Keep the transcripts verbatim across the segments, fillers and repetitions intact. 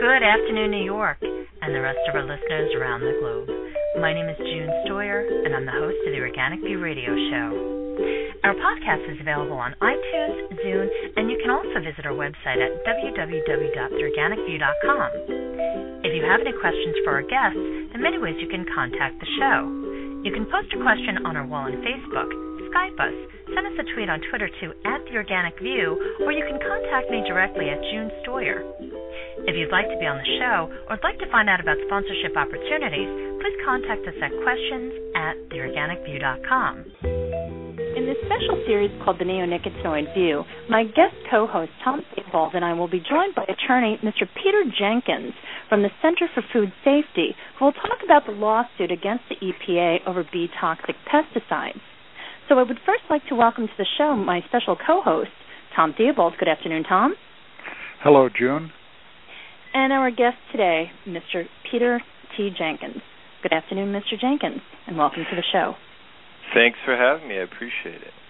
Good afternoon, New York, and the rest of our listeners around the globe. My name is June Stoyer, and I'm the host of the Organic View Radio Show. Our podcast is available on iTunes, Zune, and you can also visit our website at w w w dot the organic view dot com. If you have any questions for our guests, there are many ways you can contact the show. You can post a question on our wall on Facebook, Skype us, send us a tweet on Twitter to at The Organic View, or you can contact me directly at June Stoyer. If you'd like to be on the show or would like to find out about sponsorship opportunities, please contact us at questions at the organic view dot com. In this special series called The Neonicotinoid View, my guest co-host Tom Theobald and I will be joined by attorney Mister Peter Jenkins from the Center for Food Safety, who will talk about the lawsuit against the E P A over bee-toxic pesticides. So I would first like to welcome to the show my special co-host, Tom Theobald. Good afternoon, Tom. Hello, June. And our guest today, Mister Peter T. Jenkins. Good afternoon, Mister Jenkins, and welcome to the show. Thanks for having me. I appreciate it.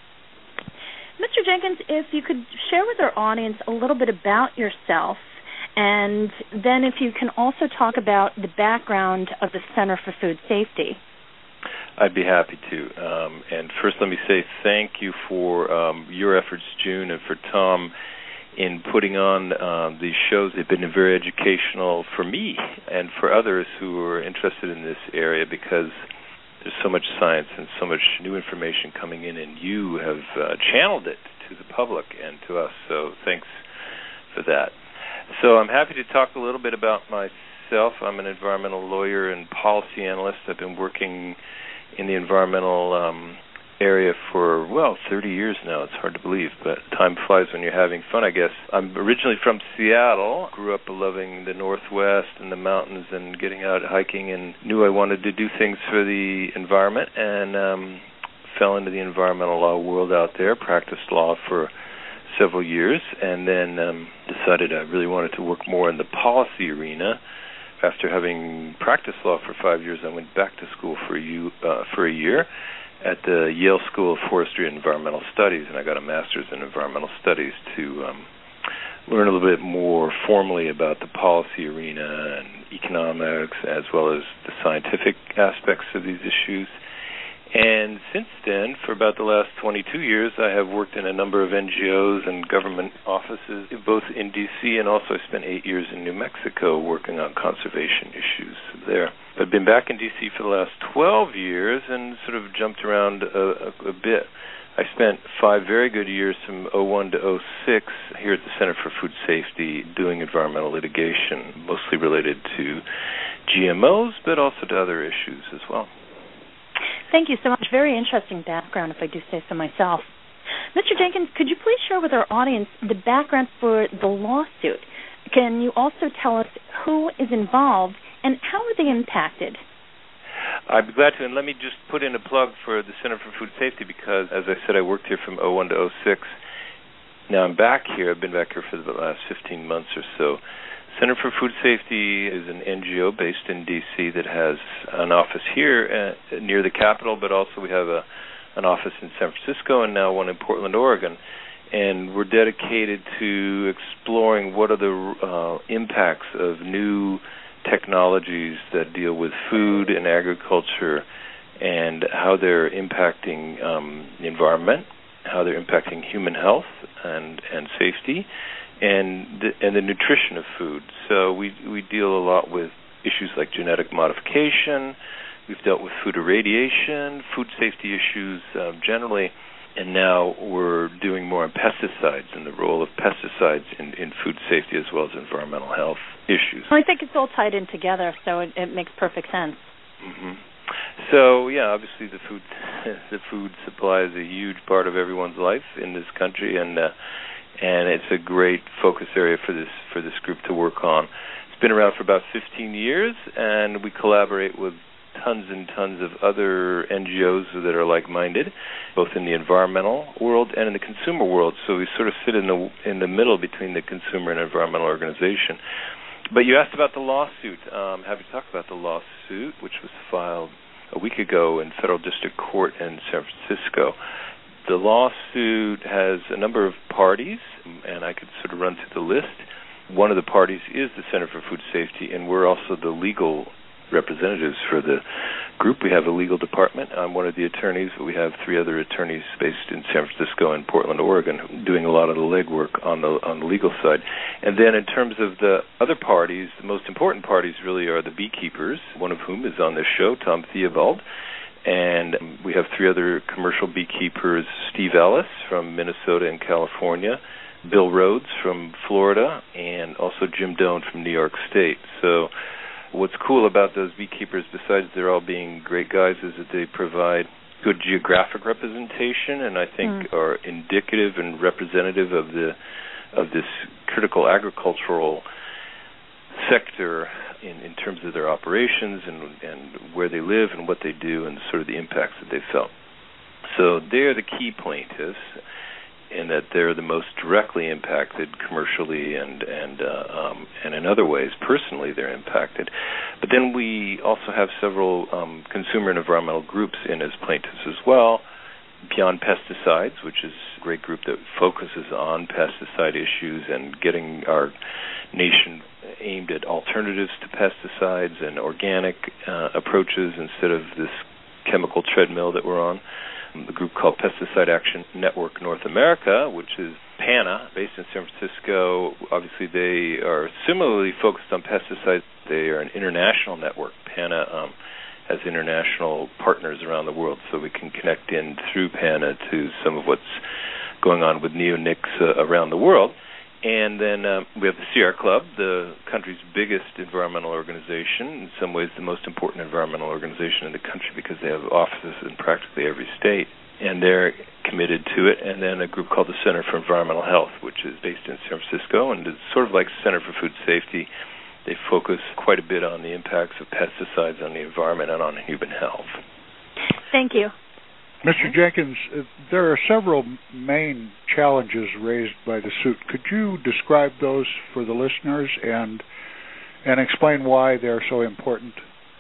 Mister Jenkins, if you could share with our audience a little bit about yourself, and then if you can also talk about the background of the Center for Food Safety. I'd be happy to. Um, and first let me say thank you for um, your efforts, June, and for Tom in putting on uh, these shows. They've been very educational for me and for others who are interested in this area, because there's so much science and so much new information coming in, and you have uh, channeled it to the public and to us, so thanks for that. So I'm happy to talk a little bit about myself. I'm an environmental lawyer and policy analyst. I've been working in the environmental um, area for, well, thirty years now. It's hard to believe, but time flies when you're having fun, I guess. I'm originally from Seattle, grew up loving the Northwest and the mountains and getting out hiking, and knew I wanted to do things for the environment, and um, fell into the environmental law world out there, practiced law for several years, and then um, decided I really wanted to work more in the policy arena. After having practiced law for five years, I went back to school for a, u- uh, for a year at the Yale School of Forestry and Environmental Studies, and I got a master's in environmental studies to um, learn a little bit more formally about the policy arena and economics, as well as the scientific aspects of these issues. And since then, for about the last twenty-two years, I have worked in a number of N G Os and government offices, both in D C and also I spent eight years in New Mexico working on conservation issues there. I've been back in D C for the last twelve years and sort of jumped around a, a, a bit. I spent five very good years from oh one to oh six here at the Center for Food Safety doing environmental litigation, mostly related to G M Os, but also to other issues as well. Thank you so much. Very interesting background, if I do say so myself. Mister Jenkins, could you please share with our audience the background for the lawsuit? Can you also tell us who is involved and how are they impacted? I'd be glad to, and let me just put in a plug for the Center for Food Safety, because, as I said, I worked here from oh one to oh six. Now I'm back here. I've been back here for the last fifteen months or so. Center for Food Safety is an N G O based in D C that has an office here uh, near the Capitol, but also we have a, an office in San Francisco and now one in Portland, Oregon. And we're dedicated to exploring what are the uh, impacts of new technologies that deal with food and agriculture, and how they're impacting um, the environment, how they're impacting human health and, and safety, and the, and the nutrition of food. So we we deal a lot with issues like genetic modification. We've dealt with food irradiation, food safety issues uh, generally, and now we're doing more on pesticides and the role of pesticides in, in food safety as well as environmental health issues. Well, I think it's all tied in together, so it, it makes perfect sense. Mm-hmm. So yeah, obviously the food the food supply is a huge part of everyone's life in this country, and uh, and it's a great focus area for this for this group to work on. It's been around for about fifteen years, and we collaborate with tons and tons of other N G Os that are like-minded, both in the environmental world and in the consumer world. So we sort of sit in the in the middle between the consumer and environmental organization. But you asked about the lawsuit. Um, happy to talk about the lawsuit, which was filed a week ago in Federal District Court in San Francisco. The lawsuit has a number of parties, and I could sort of run through the list. one of the parties is the Center for Food Safety, and we're also the legal representatives for the group. We have a legal department. I'm one of the attorneys, but we have three other attorneys based in San Francisco and Portland, Oregon, doing a lot of the legwork on the on the legal side. And then in terms of the other parties, the most important parties really are the beekeepers, one of whom is on this show, Tom Theobald. And we have three other commercial beekeepers, Steve Ellis from Minnesota and California, Bill Rhodes from Florida, and also Jim Doan from New York State. So what's cool about those beekeepers, besides they're all being great guys, is that they provide good geographic representation, and I think mm. are indicative and representative of the of this critical agricultural sector in, in terms of their operations and, and where they live and what they do and sort of the impacts that they felt. So they're the key plaintiffs, in that they're the most directly impacted commercially and and uh, um, and in other ways personally they're impacted. But then we also have several um, consumer and environmental groups in as plaintiffs as well. Beyond Pesticides, which is a great group that focuses on pesticide issues and getting our nation aimed at alternatives to pesticides and organic uh, approaches instead of this chemical treadmill that we're on. The group called Pesticide Action Network North America, which is PANA, based in San Francisco. Obviously, they are similarly focused on pesticides. They are an international network. PANA um, has international partners around the world, so we can connect in through PANA to some of what's going on with neonics uh, around the world. And then uh, we have the Sierra Club, the country's biggest environmental organization, in some ways the most important environmental organization in the country because they have offices in practically every state, and they're committed to it. And then a group called the Center for Environmental Health, which is based in San Francisco, and it's sort of like Center for Food Safety. They focus quite a bit on the impacts of pesticides on the environment and on human health. Thank you. Mister Jenkins, uh, there are several main challenges raised by the suit. Could you describe those for the listeners and and explain why they're so important?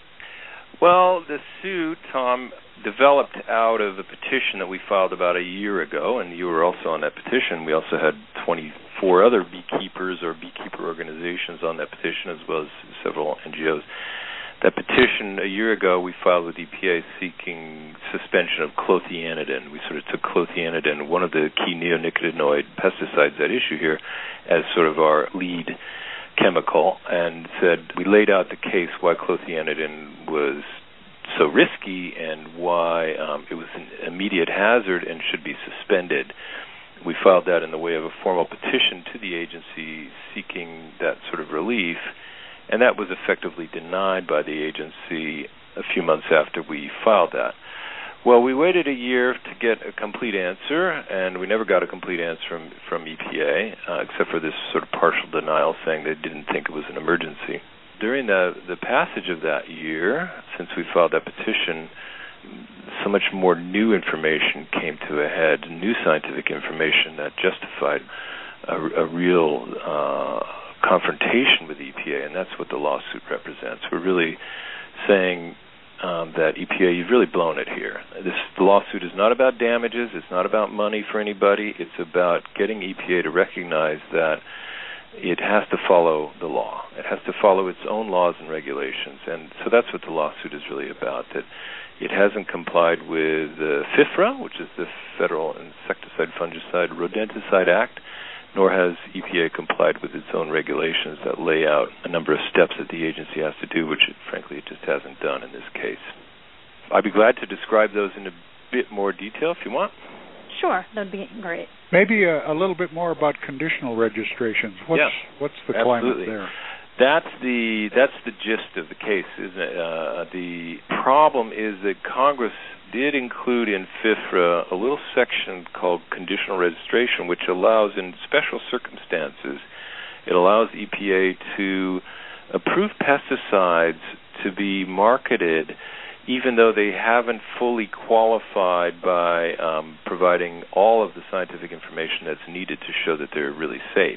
Well, the suit, Tom, developed out of a petition that we filed about a year ago, and you were also on that petition. We also had twenty-four other beekeepers or beekeeper organizations on that petition, as well as several N G Os. That petition a year ago we filed with E P A seeking suspension of clothianidin. We sort of took clothianidin, one of the key neonicotinoid pesticides at issue here, as sort of our lead chemical, and said we laid out the case why clothianidin was so risky and why um, it was an immediate hazard and should be suspended. We filed that in the way of a formal petition to the agency seeking that sort of relief. And that was effectively denied by the agency a few months after we filed that. Well, we waited a year to get a complete answer, and we never got a complete answer from, from E P A, uh, except for this sort of partial denial saying they didn't think it was an emergency. During the, the passage of that year, since we filed that petition, so much more new information came to a head, new scientific information that justified a, a real uh, confrontation with E P A, and that's what the lawsuit represents. We're really saying um, that E P A, you've really blown it here. This the lawsuit is not about damages. It's not about money for anybody. It's about getting E P A to recognize that it has to follow the law. It has to follow its own laws and regulations, and so that's what the lawsuit is really about, that it hasn't complied with the FIFRA, which is the Federal Insecticide, Fungicide, Rodenticide Act, nor has E P A complied with its own regulations that lay out a number of steps that the agency has to do, which, it, frankly, it just hasn't done in this case. I'd be glad to describe those in a bit more detail if you want. Sure, that would be great. Maybe a, a little bit more about conditional registrations. What's, yeah, what's the absolutely. climate there? That's the that's the gist of the case, isn't it? Uh, the problem is that Congress did include in FIFRA a little section called conditional registration, which allows, in special circumstances, it allows E P A to approve pesticides to be marketed even though they haven't fully qualified by um, providing all of the scientific information that's needed to show that they're really safe.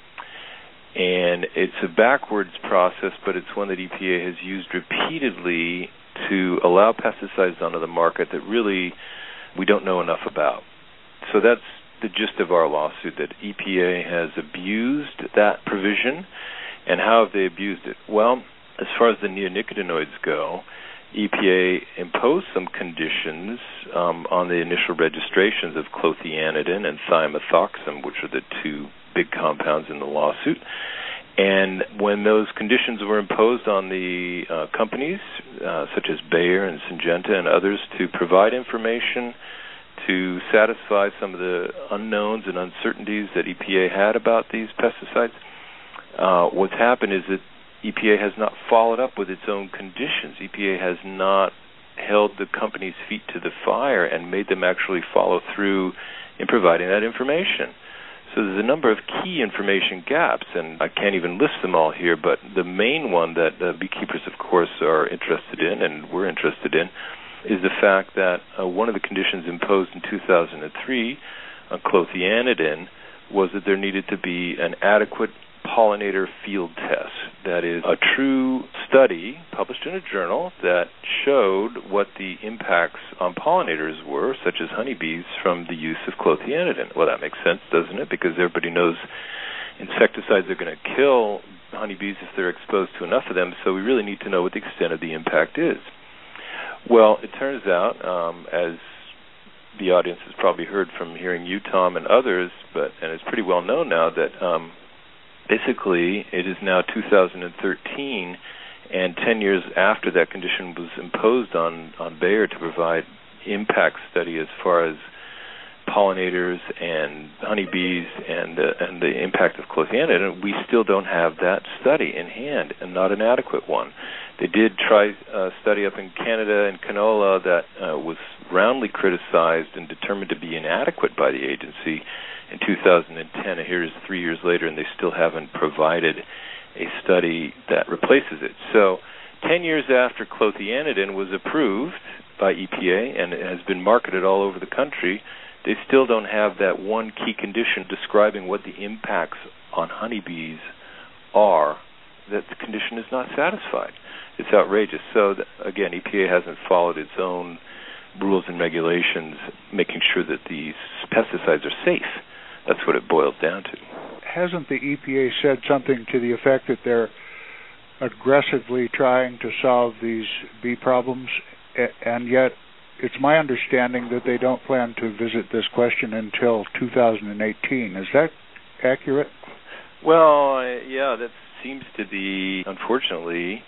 And it's a backwards process, but it's one that E P A has used repeatedly to allow pesticides onto the market that really we don't know enough about. So that's the gist of our lawsuit, that E P A has abused that provision. And how have they abused it? Well, as far as the neonicotinoids go, E P A imposed some conditions um, on the initial registrations of clothianidin and thiamethoxam, which are the two big compounds in the lawsuit. And when those conditions were imposed on the uh, companies, uh, such as Bayer and Syngenta and others, to provide information to satisfy some of the unknowns and uncertainties that E P A had about these pesticides, uh, what's happened is that E P A has not followed up with its own conditions. E P A has not held the company's feet to the fire and made them actually follow through in providing that information. So there's a number of key information gaps, and I can't even list them all here, but the main one that uh, beekeepers, of course, are interested in, and we're interested in, is the fact that uh, one of the conditions imposed in two thousand three on clothianidin was that there needed to be an adequate pollinator field test. That is a true study published in a journal that showed what the impacts on pollinators were, such as honeybees, from the use of clothianidin. Well, that makes sense, doesn't it? Because everybody knows insecticides are going to kill honeybees if they're exposed to enough of them, so we really need to know what the extent of the impact is. Well, it turns out, um, as the audience has probably heard from hearing you, Tom, and others, but and it's pretty well known now that um, basically it is now two thousand thirteen, and ten years after that condition was imposed on, on Bayer to provide impact study as far as pollinators and honeybees and, uh, and the impact of clothianidin, we still don't have that study in hand, and not an adequate one. They did try a study up in Canada and canola that uh, was roundly criticized and determined to be inadequate by the agency in two thousand ten. And here is three years later, and they still haven't provided a study that replaces it. So ten years after clothianidin was approved by E P A and it has been marketed all over the country, they still don't have that one key condition describing what the impacts on honeybees are. That the condition is not satisfied. It's outrageous. So, that, again, E P A hasn't followed its own rules and regulations, making sure that these pesticides are safe. That's what it boils down to. Hasn't the E P A said something to the effect that they're aggressively trying to solve these bee problems, and yet it's my understanding that they don't plan to visit this question until two thousand eighteen. Is that accurate? Well, yeah, that seems to be, unfortunately,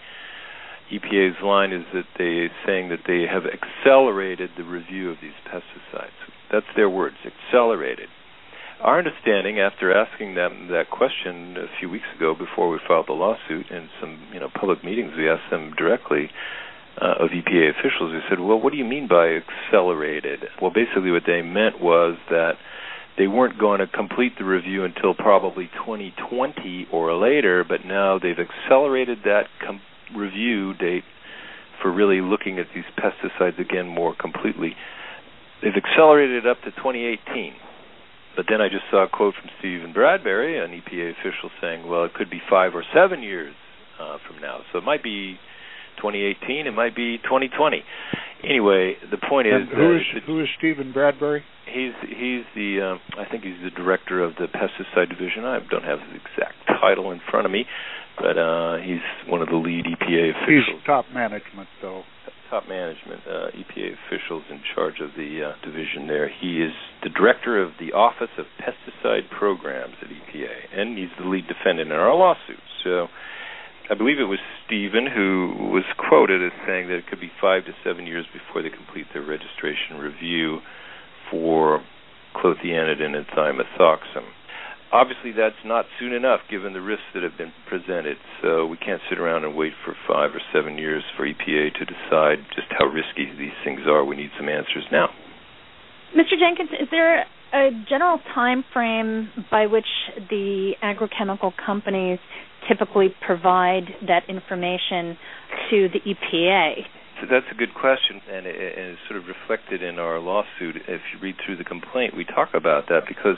E P A's line is that they're saying that they have accelerated the review of these pesticides. That's their words, accelerated. Our understanding, after asking them that question a few weeks ago before we filed the lawsuit in some you know public meetings, we asked them directly uh, of E P A officials. We said, well, what do you mean by accelerated? Well, basically what they meant was that they weren't going to complete the review until probably twenty twenty or later, but now they've accelerated that com- review date for really looking at these pesticides again more completely. They've accelerated it up to twenty eighteen. But then I just saw a quote from Stephen Bradbury, an E P A official, saying, well, it could be five or seven years uh, from now. So it might be twenty eighteen, it might be twenty twenty. Anyway, the point is... And who is, who is Stephen Bradbury? He's he's the um, I think he's the director of the pesticide division. I don't have his exact title in front of me, but uh, he's one of the lead E P A officials. He's top management, though. Top management, uh, E P A officials in charge of the uh, division there. He is the director of the Office of Pesticide Programs at E P A, and he's the lead defendant in our lawsuit. So I believe it was Stephen who was quoted as saying that it could be five to seven years before they complete their registration review for clothianidin and thiamethoxam. Obviously, that's not soon enough given the risks that have been presented, so we can't sit around and wait for five or seven years for E P A to decide just how risky these things are. We need some answers now. Mister Jenkins, is there a general time frame by which the agrochemical companies typically provide that information to the E P A? So that's a good question, and, it, and it's sort of reflected in our lawsuit. If you read through the complaint, we talk about that because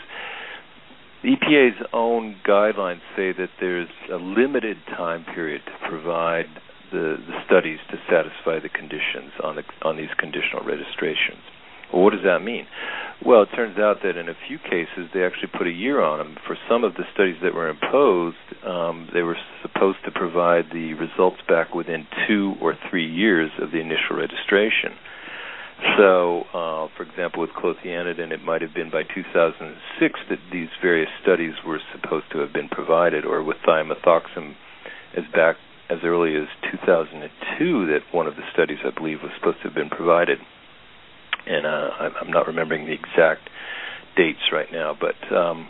the E P A's own guidelines say that there's a limited time period to provide the, the studies to satisfy the conditions on the, on these conditional registrations. Well, what does that mean? Well, it turns out that in a few cases they actually put a year on them. For some of the studies that were imposed, um, they were supposed to provide the results back within two or three years of the initial registration. So, uh, for example, with clothianidin, it might have been by two thousand six that these various studies were supposed to have been provided, or with thiamethoxam as back as early as two thousand two that one of the studies, I believe, was supposed to have been provided. And uh, I'm not remembering the exact dates right now, but um,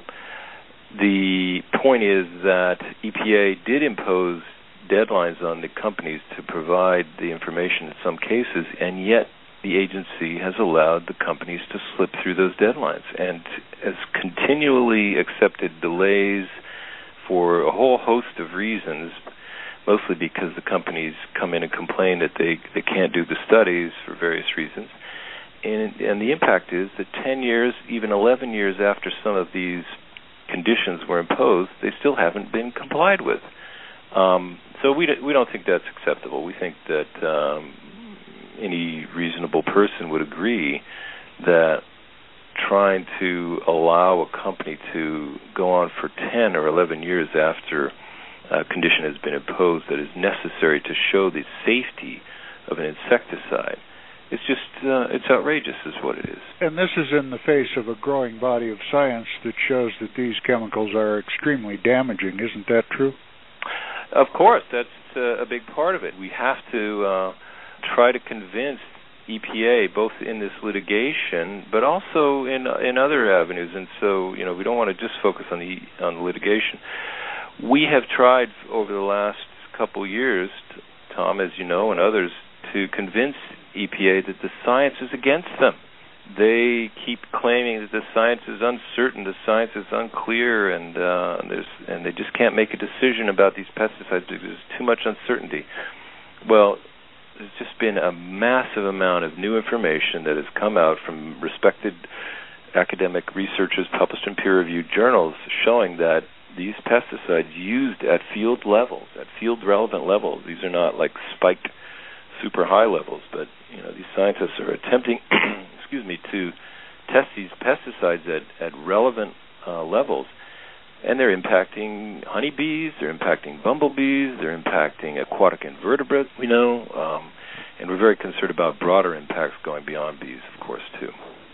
the point is that E P A did impose deadlines on the companies to provide the information in some cases, and yet the agency has allowed the companies to slip through those deadlines and has continually accepted delays for a whole host of reasons, mostly because the companies come in and complain that they, they can't do the studies for various reasons. And, and the impact is that ten years, even eleven years after some of these conditions were imposed, they still haven't been complied with. Um, so we, we don't think that's acceptable. We think that um, any reasonable person would agree that trying to allow a company to go on for ten or eleven years after a condition has been imposed that is necessary to show the safety of an insecticide, it's just, uh, it's outrageous is what it is. And this is in the face of a growing body of science that shows that these chemicals are extremely damaging. Isn't that true? Of course, that's uh, a big part of it. We have to uh, try to convince E P A, both in this litigation, but also in in other avenues. And so, you know, we don't want to just focus on the on the litigation. We have tried over the last couple years, Tom, as you know, and others, to convince E P A that the science is against them. They keep claiming that the science is uncertain, the science is unclear, and uh, there's and they just can't make a decision about these pesticides because there's too much uncertainty. Well, there's just been a massive amount of new information that has come out from respected academic researchers published in peer-reviewed journals showing that these pesticides used at field levels, at field-relevant levels, these are not like spiked super high levels, but you know these scientists are attempting, excuse me, to test these pesticides at, at relevant uh, levels, and they're impacting honeybees, they're impacting bumblebees, they're impacting aquatic invertebrates, we know, um, and we're very concerned about broader impacts going beyond bees, of course, too.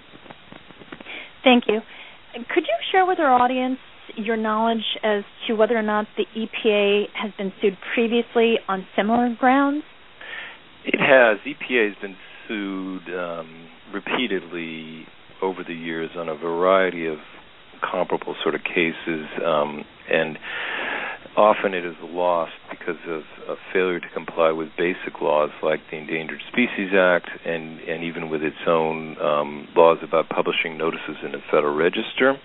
Thank you. Could you share with our audience your knowledge as to whether or not the E P A has been sued previously on similar grounds? It has. E P A has been sued um, repeatedly over the years on a variety of comparable sort of cases, um, and often it is lost because of a failure to comply with basic laws like the Endangered Species Act and, and even with its own um, laws about publishing notices in the Federal Register.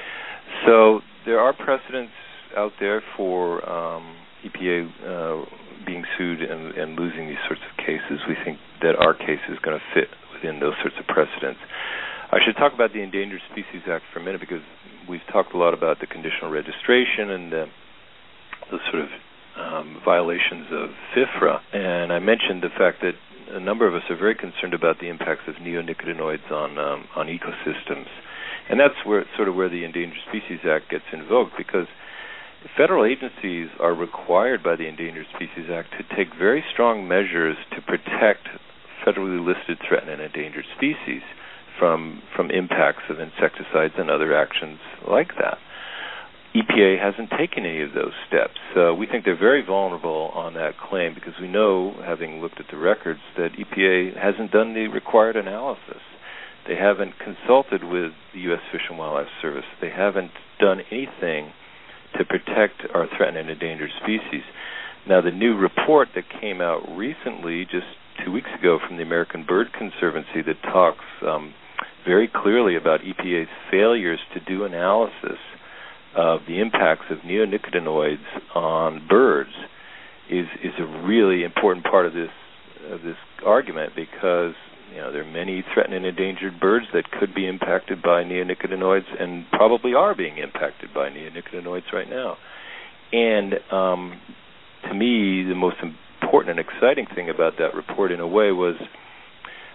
So there are precedents out there for um, E P A uh, being sued and, and losing these sorts of cases. We think that our case is going to fit within those sorts of precedents. I should talk about the Endangered Species Act for a minute because we've talked a lot about the conditional registration and uh, the sort of um, violations of FIFRA. And I mentioned the fact that a number of us are very concerned about the impacts of neonicotinoids on um, on ecosystems. And that's where sort of where the Endangered Species Act gets invoked, because federal agencies are required by the Endangered Species Act to take very strong measures to protect federally listed threatened and endangered species from from impacts of insecticides and other actions like that. E P A hasn't taken any of those steps. Uh, we think they're very vulnerable on that claim because we know, having looked at the records, that E P A hasn't done the required analysis. They haven't consulted with the U S Fish and Wildlife Service. They haven't done anything to protect our threatened and endangered species. Now, the new report that came out recently, just two weeks ago, from the American Bird Conservancy that talks um, very clearly about E P A's failures to do analysis of the impacts of neonicotinoids on birds is is a really important part of this of this argument, because you know there are many threatened and endangered birds that could be impacted by neonicotinoids and probably are being impacted by neonicotinoids right now. And um, to me, the most important and exciting thing about that report, in a way, was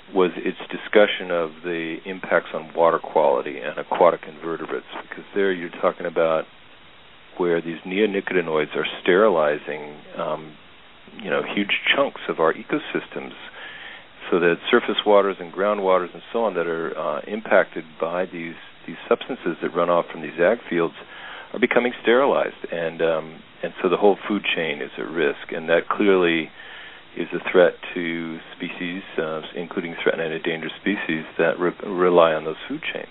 was its discussion of the impacts on water quality and aquatic invertebrates, because there you're talking about where these neonicotinoids are sterilizing, um, you know, huge chunks of our ecosystems, so that surface waters and groundwaters and so on that are uh, impacted by these these substances that run off from these ag fields are becoming sterilized, and um, and so the whole food chain is at risk, and that clearly is a threat to species, uh, including threatened and endangered species that re- rely on those food chains.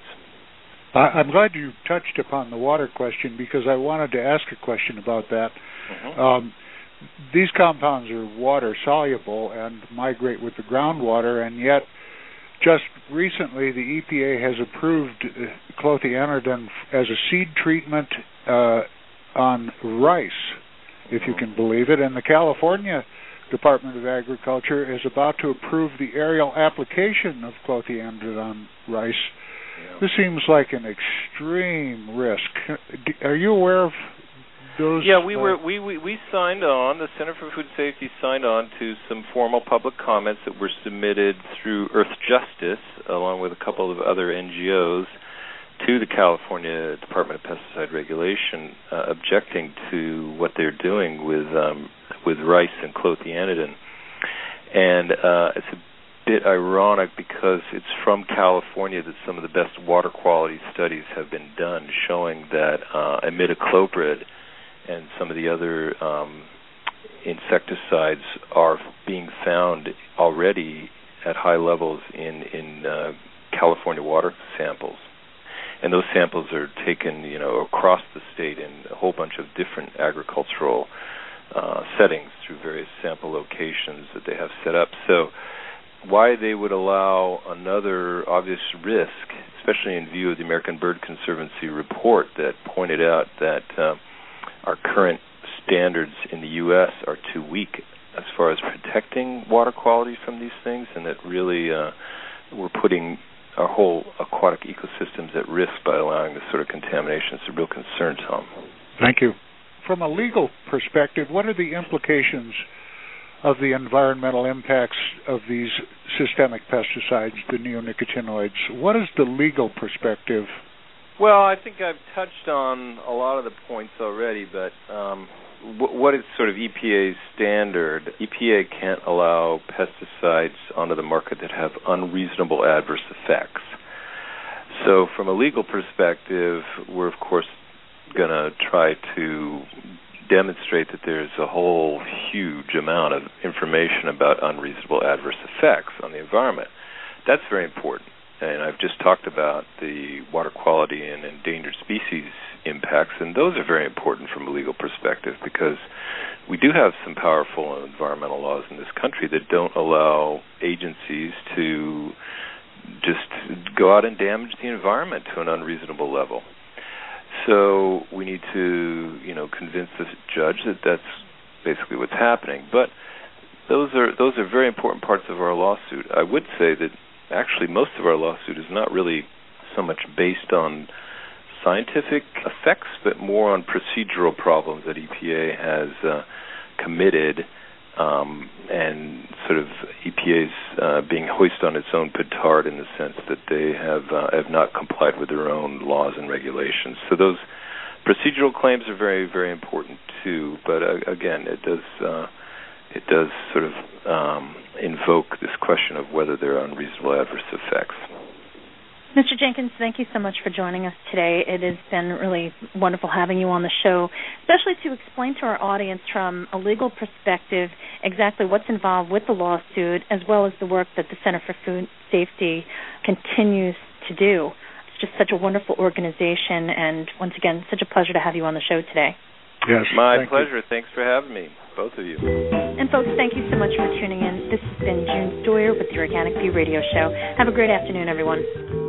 I'm glad you touched upon the water question, because I wanted to ask a question about that. Mm-hmm. Um, these compounds are water soluble and migrate with the groundwater, and yet just recently the E P A has approved uh, clothianidin as a seed treatment uh, on rice, if you can believe it, and the California Department of Agriculture is about to approve the aerial application of clothianidin on rice. Yeah. This seems like an extreme risk. Are you aware of those? Yeah, we uh, were we, we, we signed on, the Center for Food Safety signed on to some formal public comments that were submitted through Earth Justice, along with a couple of other N G Os, to the California Department of Pesticide Regulation, uh, objecting to what they're doing with um, with rice and clothianidin. And uh, it's a bit ironic because it's from California that some of the best water quality studies have been done, showing that uh, imidacloprid and some of the other um, insecticides are being found already at high levels in in uh, California water samples. And those samples are taken, you know, across the state in a whole bunch of different agricultural uh, settings through various sample locations that they have set up. So why they would allow another obvious risk, especially in view of the American Bird Conservancy report that pointed out that uh, our current standards in the U S are too weak as far as protecting water quality from these things, and that really uh, we're putting our whole aquatic ecosystems at risk by allowing this sort of contamination. It's a real concern, Tom. Thank you. From a legal perspective, what are the implications of the environmental impacts of these systemic pesticides, the neonicotinoids? What is the legal perspective? Well, I think I've touched on a lot of the points already, but um, w- what is sort of E P A's standard? E P A can't allow pesticides onto the market that have unreasonable adverse effects. So from a legal perspective, we're, of course, going to try to demonstrate that there's a whole huge amount of information about unreasonable adverse effects on the environment. That's very important. And I've just talked about the water quality and endangered species impacts, and those are very important from a legal perspective because we do have some powerful environmental laws in this country that don't allow agencies to just go out and damage the environment to an unreasonable level. So we need to, you know, convince the judge that that's basically what's happening. But those are those are very important parts of our lawsuit. I would say that actually most of our lawsuit is not really so much based on scientific effects, but more on procedural problems that E P A has uh, committed, um, and sort of E P A's uh, being hoisted on its own petard in the sense that they have uh, have not complied with their own laws and regulations. So those procedural claims are very, very important too. But uh, again, it does uh, it does sort of um, invoke this question of whether there are unreasonable adverse effects. Mister Jenkins, thank you so much for joining us today. It has been really wonderful having you on the show, especially to explain to our audience from a legal perspective exactly what's involved with the lawsuit, as well as the work that the Center for Food Safety continues to do. It's just such a wonderful organization, and once again, such a pleasure to have you on the show today. Yes, my pleasure. You. Thanks for having me, both of you. And folks, thank you so much for tuning in. This has been June Stoyer with the Organic View Radio Show. Have a great afternoon, everyone.